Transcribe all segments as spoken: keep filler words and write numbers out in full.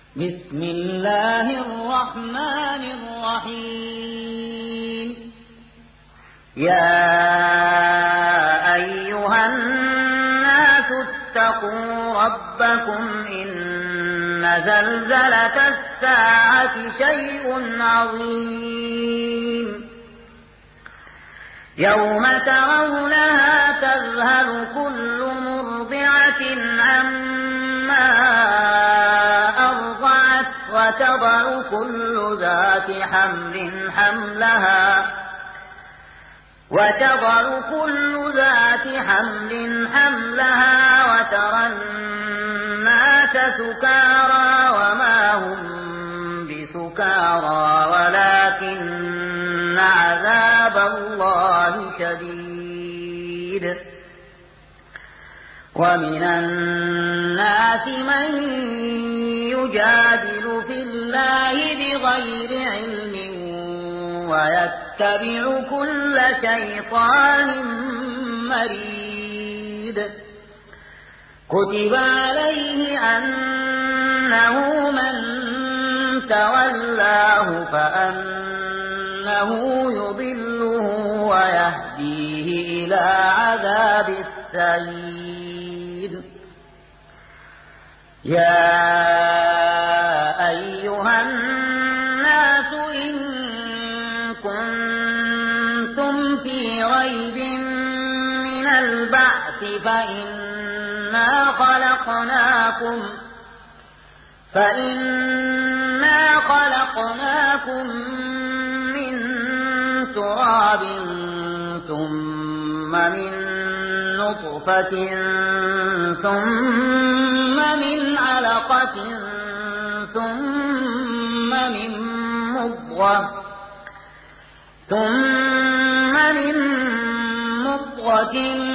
بسم الله الرحمن الرحيم يا أيها الناس اتقوا ربكم إن زلزلة الساعة شيء عظيم يوم ترونها تذهل كل مرضعة عما أرضعت وتضع كل ذات حمل حملها وتضع كل ذات حمل حملها وترى الناس سكارى وما هم بسكارى ولكن عذاب الله شديد ومن الناس من يجادل في الله بغير علم ويتبع كل شيطان مريد كتب عليه أنه من تولاه فأنه يضله ويهديه إلى عذاب السعير يا أيها الناس إن كنتم في ريب من البعث فإنا خلقناكم فإنا خلقناكم من تراب ثم من نطفة ثم من علقة ثم من مضغة ثم من مضغة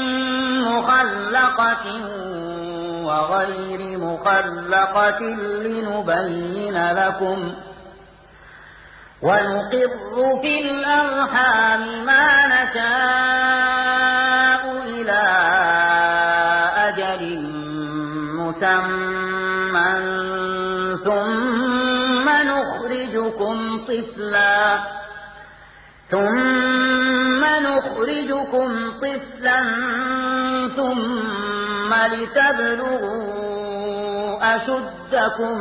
مخلقة وغير مخلقة لنبين لكم ونقر في الأرحام ما نشاء إلى أجل مسمى ثم نخرجكم طفلا ثم نخرجكم طفلا ثم لتبلغوا أشدكم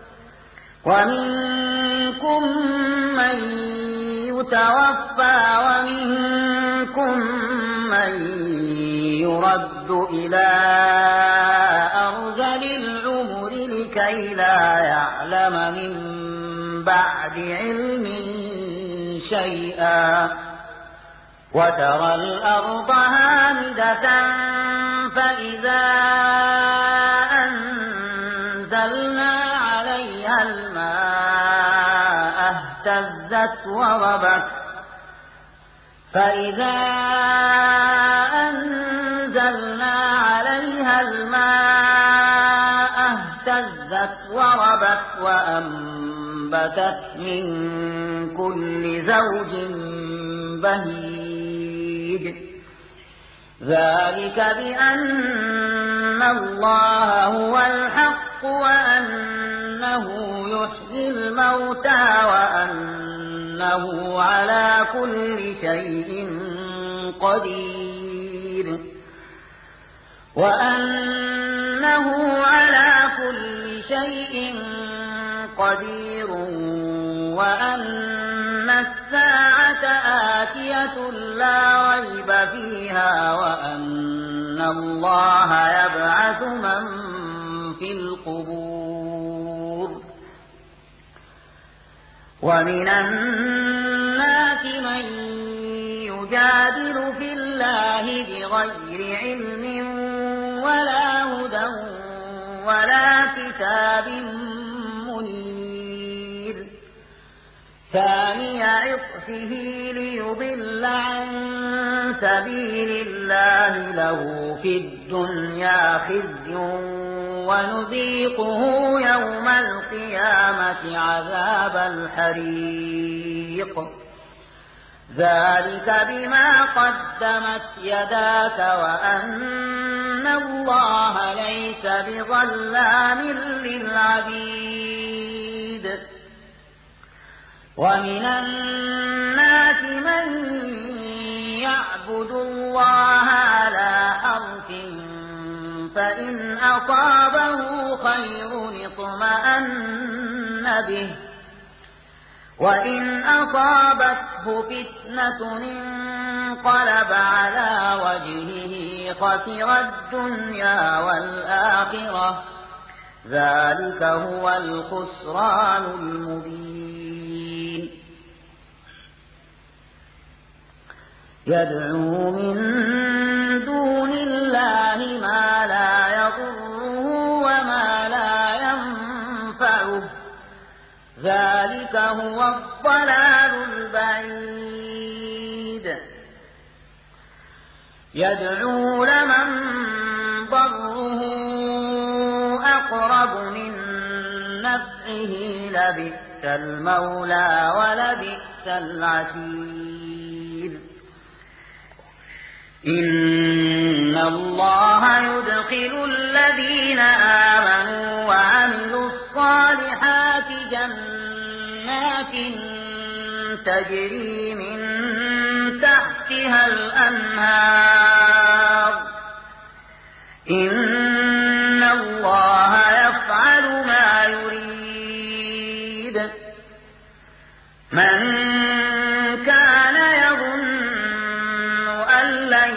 ومنكم من يتوفى ومنكم من يرد إلى أرذل العمر لكي لا يعلم من بعد علم شيئا وترى الأرض هامدة فإذا أنزلنا عليها الماء اهتزت وربت فإذا أنزلنا عليها الماء اهتزت وربت وأنبتت من كل زوج بهيج ذلك بأن الله هو الحق وأنه يحيي الموتى وأنه على كل شيء قدير وأنه على كل شيء قدير وأن الساعة آتية لا ريب فيها وأن الله يبعث من في القبور ومن الناس من يجادل في الله بغير علم ولا هدى ولا كتاب منير ثاني عطفه ليضل عن سبيل الله له في الدنيا خزي ونذيقه يوم القيامة عذاب الحريق ذلك بما قدمت يداك وأن الله ليس بظلام للعبيد ومن الناس من يعبد الله على حرف فإن أصابه خير اطمأن به وإن أصابته فتنة انقلب على وجهه خسر الدنيا والآخرة ذلك هو الخسران المبين. يدعو من دون الله ما لا يضره وما لا ينفعه ذلك هو الضلال البعيد. يدعو لمن ضره أقرب من نفعه لبئس المولى ولبئس العشير. إن الله يدخل الذين آمنوا وعملوا الصالحات جنات تجري من تحتها الأنهار إن الله يفعل ما يريد. من كان يظن أن لن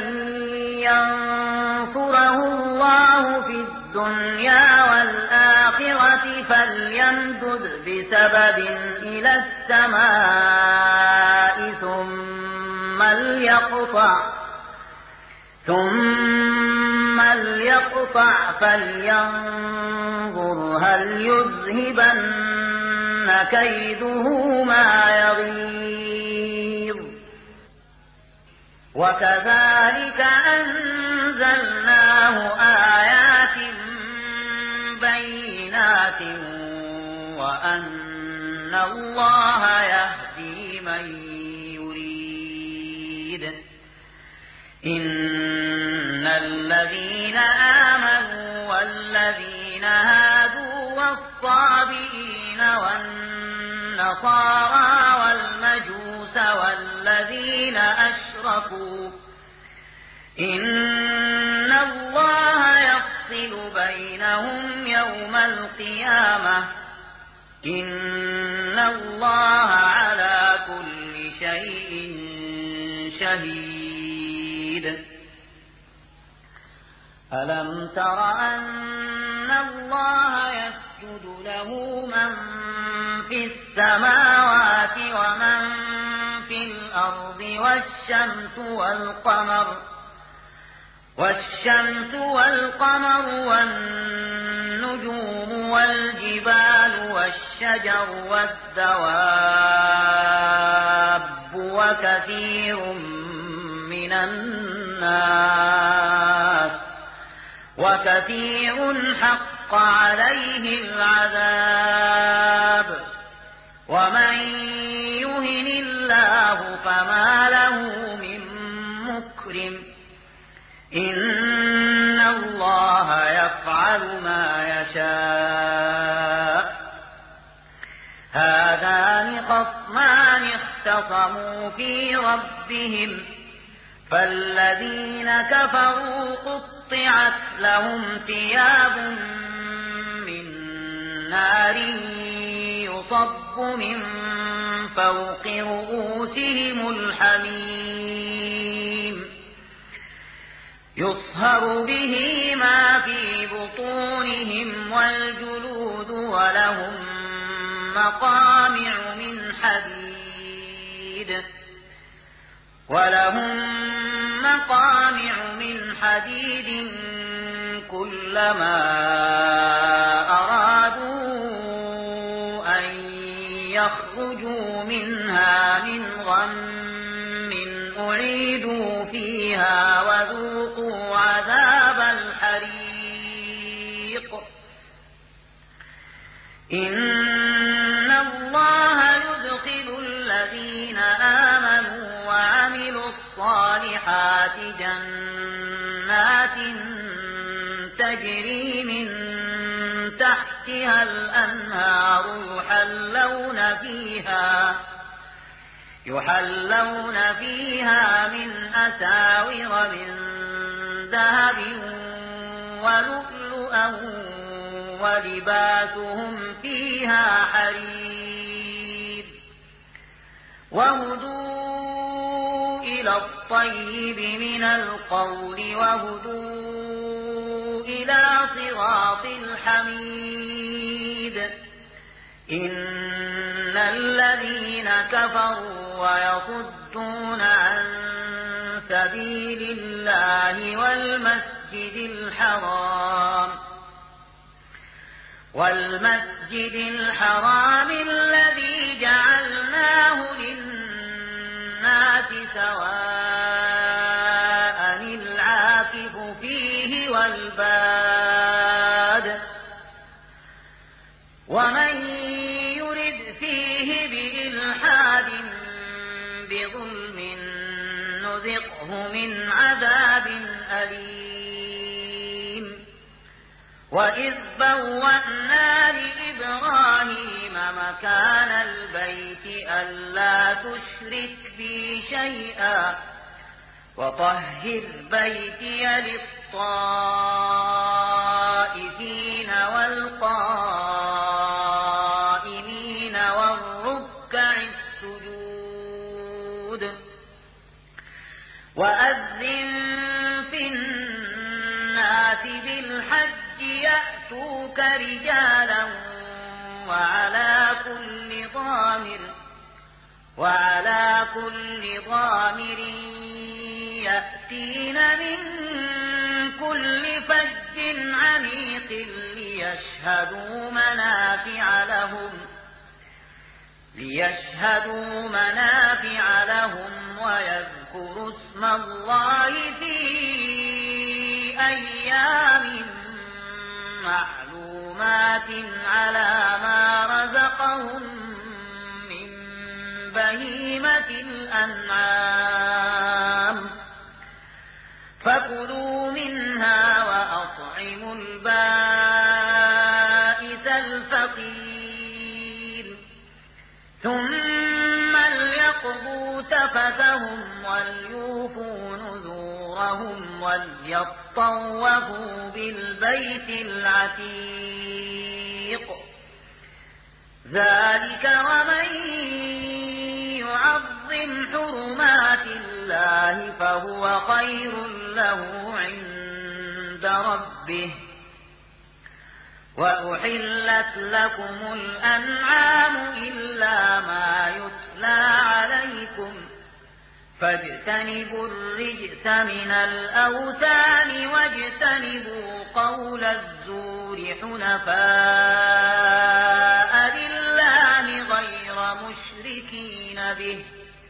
ينصره الله في الدنيا والآخرة فليمدد بسبب إلى السماء ثم ليقطع ثم ليقطع فلينظر هل يذهبن كيده ما يغيظ. وكذلك أنزلناه آيات بينات وأن الله يهدي من يريد. إن الذين آمنوا والذين هادوا والصابئين والنصارى والمجوس والذين أشركوا إن الله يفصل بينهم يوم القيامة إن الله على كل شيء شهيد. ألم تر أن الله يسجد له من في السماوات ومن في الأرض والشمس والقمر والشمس والقمر والنجوم والجبال والشجر والدواب وكثير من الناس وكثير حق عليه العذاب ومن يهن الله فما له من مكرم إن الله يفعل ما يشاء. هذان خصمان اختصموا في ربهم فالذين كفروا قطعت لهم ثياب من نار يصب من فوق رؤوسهم الحميم يصهر به ما في بطونهم والجلود ولهم مقامع من حديد ولهم مقامع من حديد كلما أرادوا أن يخرجوا منها من غم أعيدوا فيها وذوقوا عذاب الحريق. إن الله يدخل الذين آمنوا وعملوا الصالحات جنات تجري من تحتها الأنهار يحلون فيها يحلون فيها من أساور من ذهب ولؤلؤا ولباسهم فيها حرير وهدوا إلى الطيب من القول وهدوا إلى صراط الحميد إن الذين كفروا ويصدون عن سبيل الله والمسجد الحرام والمسجد الحرام الذي جعلناه للناس سواء العاكف فيه والباد ومن يرد فيه بإلحاد بظلم نذقه من عذاب أليم وإذ بوأنا لإبراهيم مكان البيت ألا تشرك بي شيئا وطهر بيتي للطائفين والقائمين والركع السجود وأذن في الناس بالحج يأتوك رجالا وعلى كل ضامر وعلى كل ضامر يأتين من كل فج عميق ليشهدوا منافع لهم ليشهدوا منافع لهم ويذكروا اسم الله في أيام معلومات على ما رزقهم من بهيمة الأنعام فكلوا منها وأطعموا البائس الفقير ثم ليقضوا تفثهم وليوفوا نذورهم وليطوفوا بالبيت العتيق ذلك ومن يعظم حرمات الله فهو خير له عند ربه وأحلت لكم الأنعام إلا ما يتلى عليكم فاجتنبوا الرجس من الأوثان واجتنبوا قول الزور حنفاء لله غير مشركين به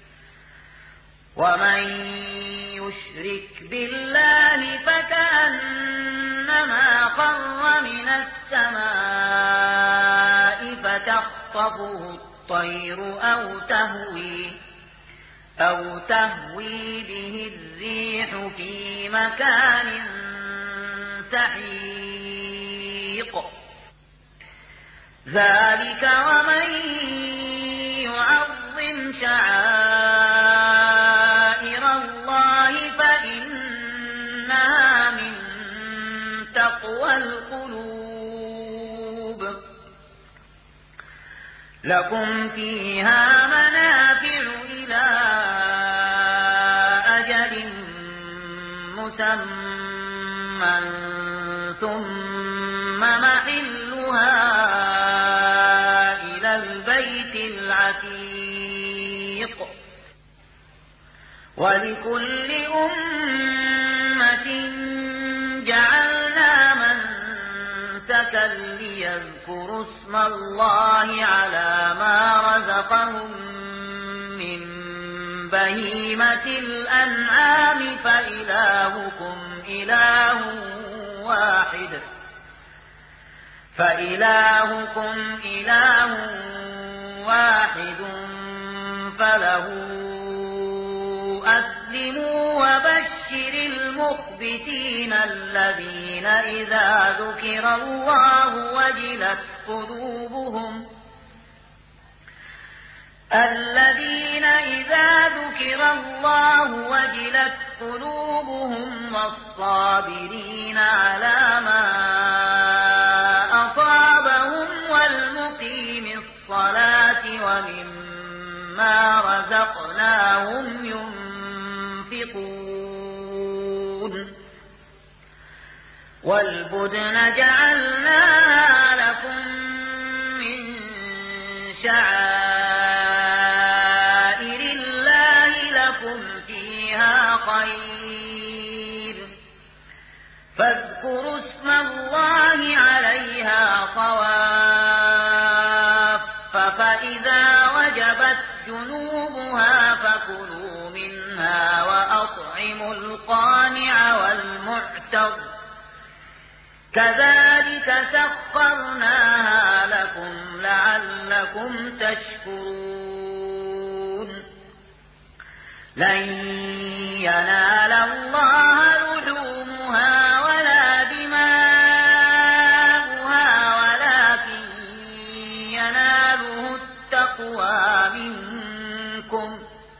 ومن يشرك بالله فكأنما خر من السماء فتخطفه الطير أو تهوي أو تهوي به الريح في مكان سحيق ذلك ومن يعظم شعائر الله فإنها من تقوى القلوب لكم فيها منافع إلى أجل مسمى ثم محلها إلى البيت العتيق ولكل أمة جعلنا منسكا ليذكروا اسم الله على ما رزقهم من بهيمة الأنعام فإلهكم إله واحد فإلهكم إله واحد فله أسلموا وبشر المخبتين الذين إذا ذكر الله وجلت قلوبهم الذين إذا ذكر الله وجلت قلوبهم والصابرين على ما أصابهم والمقيم الصلاة ومما رزقناهم ينفقون والبدن جعلناها لكم من شعائر الله لكم فيها خير فاذكروا اسم الله عليها صواف فإذا وجبت جنوبها فكلوا منها وأطعموا القانع والمعتر كذلك سخرناها لكم لعلكم تشكرون لن ينال الله لحومها ولا دماؤها ولكن يناله التقوى منكم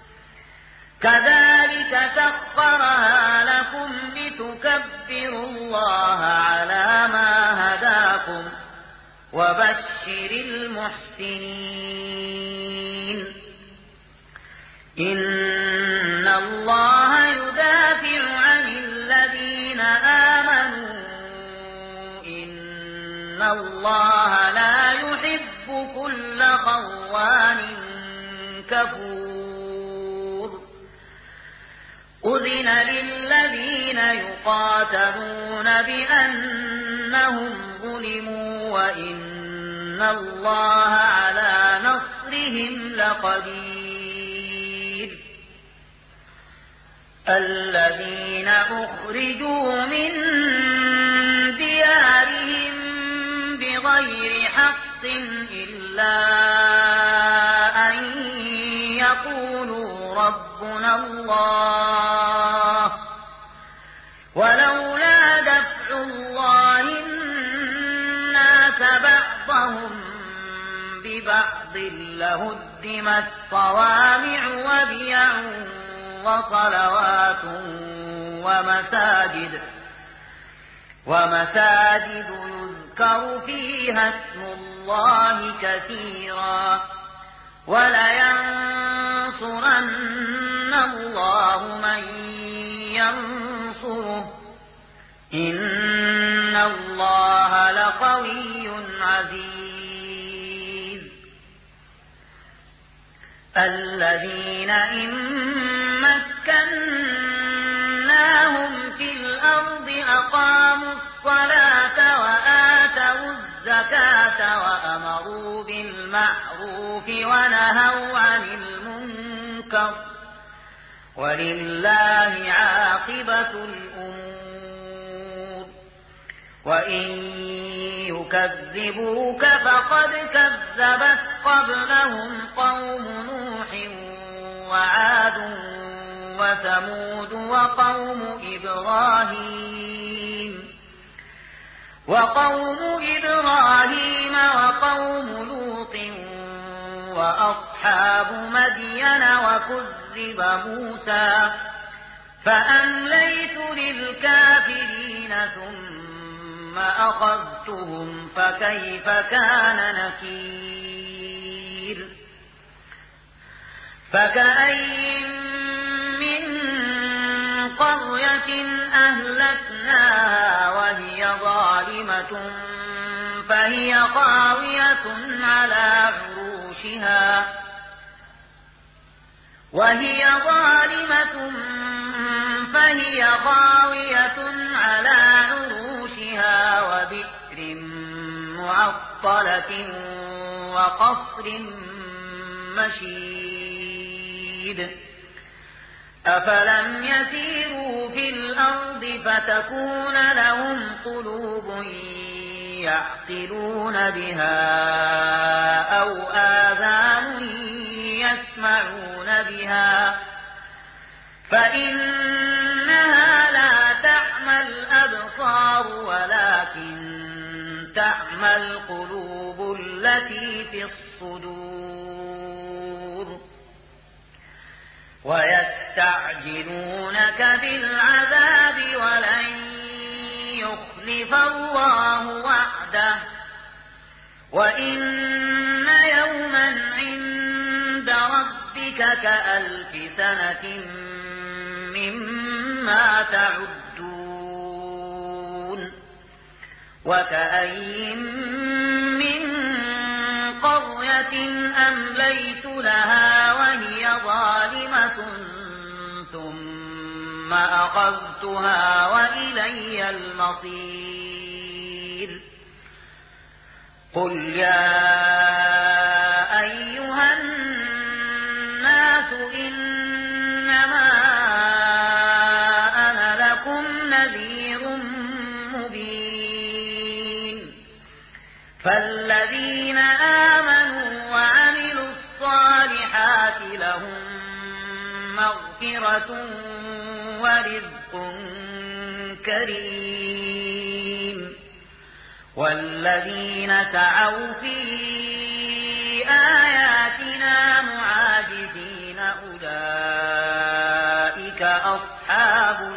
كذلك سخرها لكم لتكبروا الله على ما هداكم وبشر المحسنين إن الله يدافع عن الذين آمنوا إن الله لا يحب كل خوان كفور أذن للذين يقاتلون بأنهم ظلموا وإن الله على نصرهم لقدير الذين أخرجوا من ديارهم بغير حق إلا أن يقولوا ربنا الله ولولا دفع الله الناس بعضهم ببعض لهدمت صوامع وبيع وصلوات ومساجد ومساجد يذكر فيها اسم الله كثيرا ولينصرن الله من ينصره إن الله لقوي عزيز الذين إن مكناهم في الأرض أقاموا الصلاة وآتوا الزكاة وأمروا بالمعروف ونهوا عن المنكر ولله عاقبة الأمور وإن يكذبوك فقد كذبت قبلهم قوم نوح وعاد وثمود وقوم إبراهيم وقوم إبراهيم وقوم لوط وأصحاب مدين وكذب موسى فأمليت للكافرين ثم أخذتهم فكيف كان نكير فكأي من قرية أهلكناها وهي ظالمة فهي خاوية على عروشها وهي ظالمة فهي خاوية على عروشها وبئر معطلة وقصر مشيد أفلم يسيروا في الأرض فتكون لهم قلوب يعقلون بها أو آذان يسمعون بها فإنها لا تعمى الأبصار ولكن تعمى القلوب التي في الصدور ويستعجلونك بالعذاب ولن يخلف الله وعده وإن يوما عند ربك كألف سنة مما تعدون وكأين من قرية أمليت لها وهي ظالمة ثم أخذتها وإلي المصير قل يا أيها الناس إنما أنا لكم نذير مبين فالذين آمنوا وعملوا الصالحات لهم مغفرة ورزق كريم والذين سعوا في آياتنا معاجزين أولئك أصحاب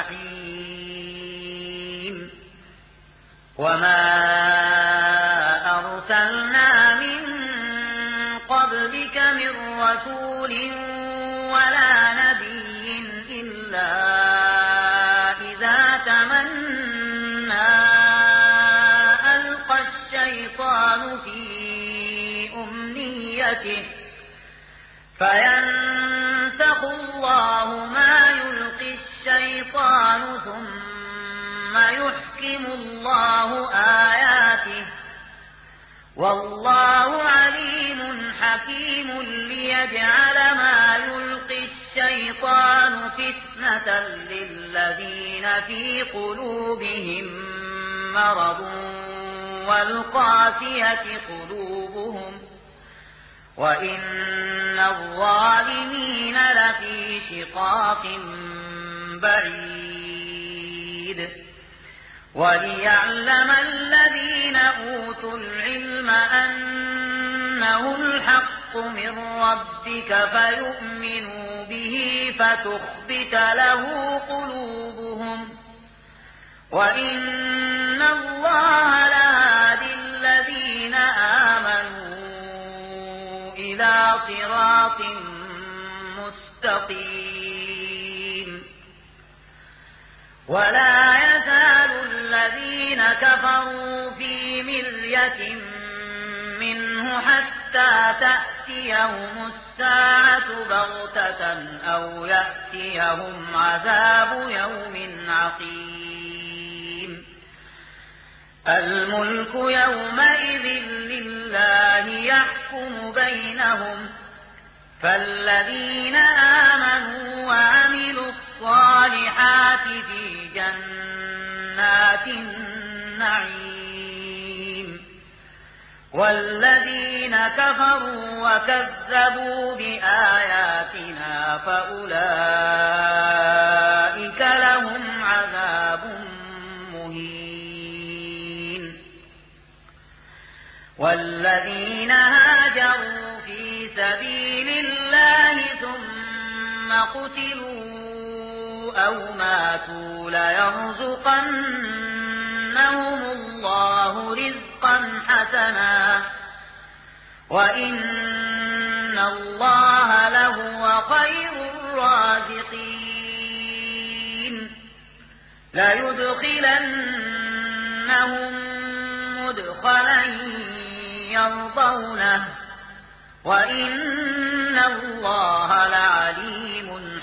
الجحيم وما أرسلنا من قبلك من رسول ولا نبي إلا إذا تمنى ألقى الشيطان في أمنيته فينسخ الله ما يلقي الشيطان ثم يحكم الله آياته والله عليم حكيم ليجعل ما يلقي الشيطان فتنة للذين في قلوبهم مرض والقاسية قلوبهم وإن الظالمين لفي شقاق بعيد وليعلم الذين أوتوا العلم أنه الحق من ربك فيؤمنوا به فتخبت له قلوبهم وإن الله لهادي الذين آمنوا إلى صراط مستقيم ولا يزال الذين كفروا في مرية منه حتى تأتيهم الساعة بغتة أو يأتيهم عذاب يوم عقيم الملك يومئذ لله يحكم بينهم فالذين آمنوا وعملوا الصالحات في جنات النعيم والذين كفروا وكذبوا بآياتنا فأولئك لهم عذاب مهين والذين هاجروا في سبيل الله ثم قتلوا أو ماتوا ليرزقنهم الله رزقا حسنا وإن الله لهو خير الرازقين ليدخلنهم مدخلا يرضونه وإن الله لعليم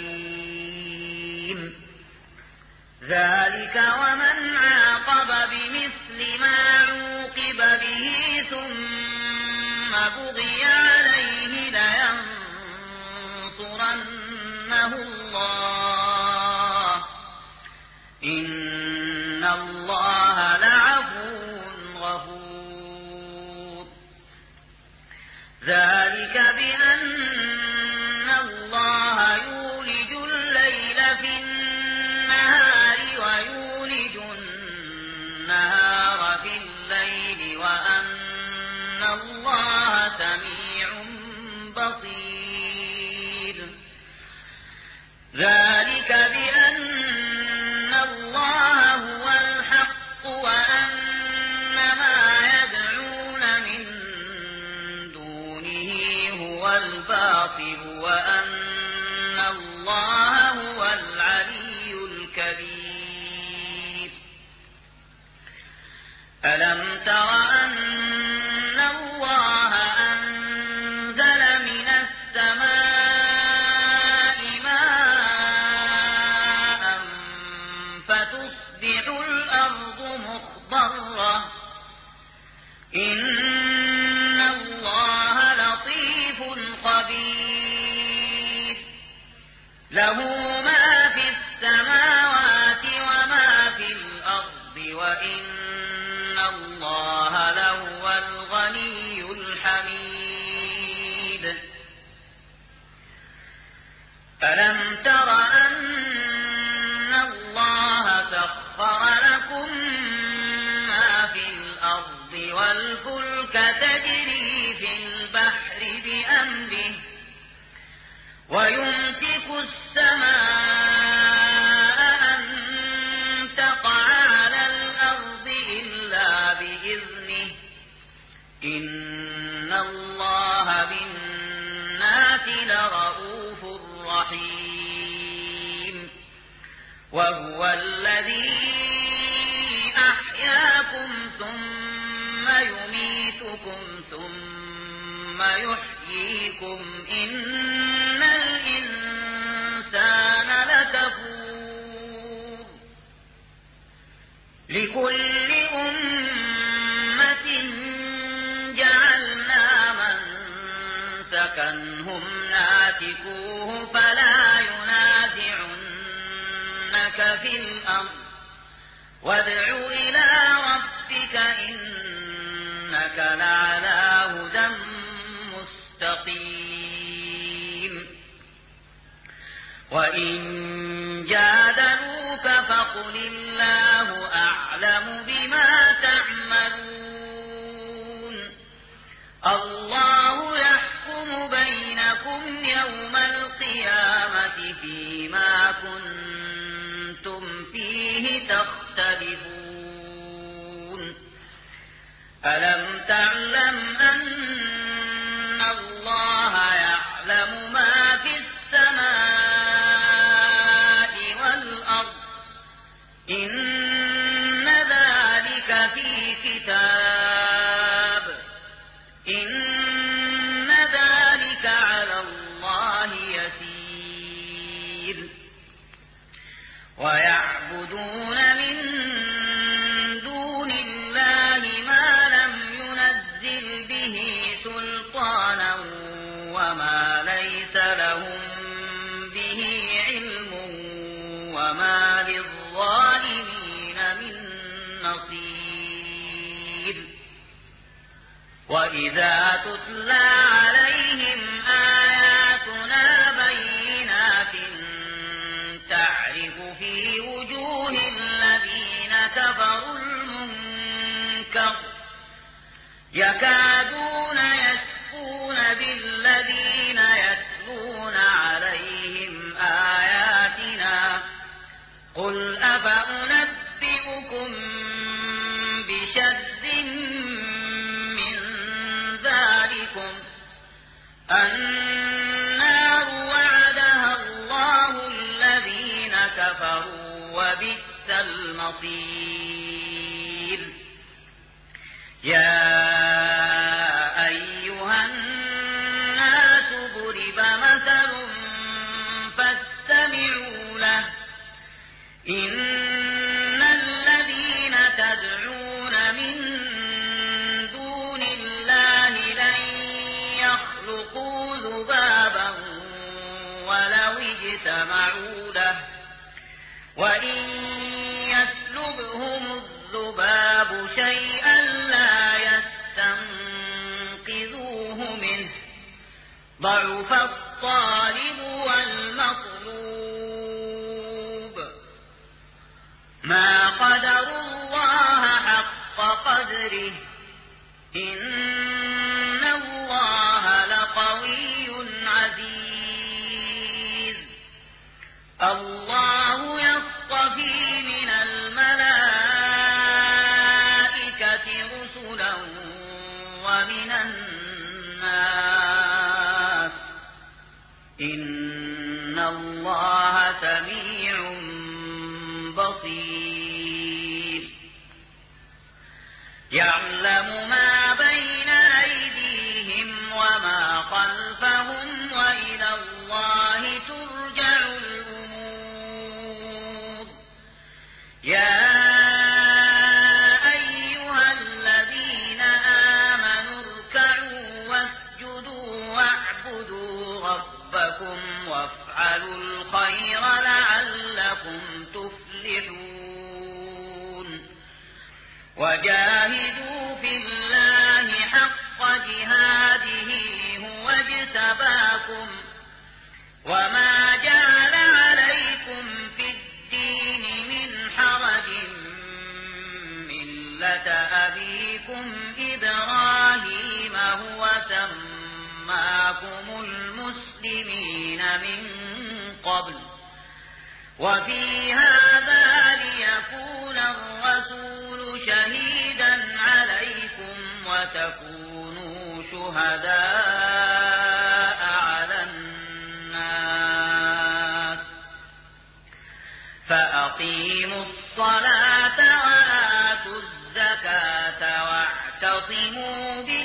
حليم ذلك ومن عاقب بمثل ما عوقب به ثم بغي عليه لينصرنه الله إن الله لعفو غفور ذلك بأن الله يولج الليل في النهار ويولج النهار في الليل وأن الله سميع بصير الباطل وأن الله هو العلي الكبير. ألم تر أن الله أنزل من السماء ماء فتصبح الأرض مخضرة إن الله لطيف خبير له ما في السماوات وما في الأرض وإن الله لهو الغني الحميد. ألم تر أن الله سخر لكم ما في الأرض والفلك تجري في البحر بأمره ويمسك السماء أن تقع على الأرض إلا بإذنه إن الله بالناس لرؤوف رحيم. وهو الذي أحياكم ثم يميتكم ثم يحييكم إن الإنسان لكفور. لكل أمة جعلنا منسكا هم ناسكوه فلا ينازعنك في الأمر وادع إلى ربك إنك لعلى هدى مستقيم. وإن جادلوك فقل الله أعلم بما تعملون الله يحكم بينكم يوم القيامة فيما كنتم فيه تختلفون. ألم تعلم أن الله يعلم ما في السماء والأرض إن ذلك في كتاب إن ذلك على الله يسير. ويعبدون من دون الله ما لم ينزل به سلطانا وما ليس لهم به علم وما للظالمين من نصير. وإذا تتلى عليهم آياتنا بينات تعرف في وجوه الذين كفروا المنكر يكادون يسقون بالذين يتلون عليهم آياتنا قل أفأنبئكم بشر من ذلكم النار وعدها الله الذين كفروا وبئس المصير. يا أيها الناس ضرب مثل فاستمعوا له إن الذين تدعون من دون الله لن يخلقوا ذبابا ولو اجتمعوا له وإن يسلبهم الذباب شيئا لا يستنقذوه منه ضعف الطالب والمطلوب ما قدروا الله حق قدره إن الله لقوي عزيز. الله يصطفي من الملائكة رسلا ومن الناس إن الله سميع بصير يعلم ما بين أيديهم وما خلفهم وإلى الله ترجع الأمور يا أيها الذين آمنوا اركعوا واسجدوا واعبدوا ربكم وافعلوا الخير لعلكم تفلحون وجاهدوا في الله حق جهاده هو اجتباكم وما جعل عليكم في الدين من حرج ملة أبيكم إبراهيم هو سماكم المسلمين من قبل وفي هذا ليكون الرسول شهيدا عليكم وتكونوا شهداء على الناس فأقيموا الصلاة وآتوا الزكاة واعتصموا بالله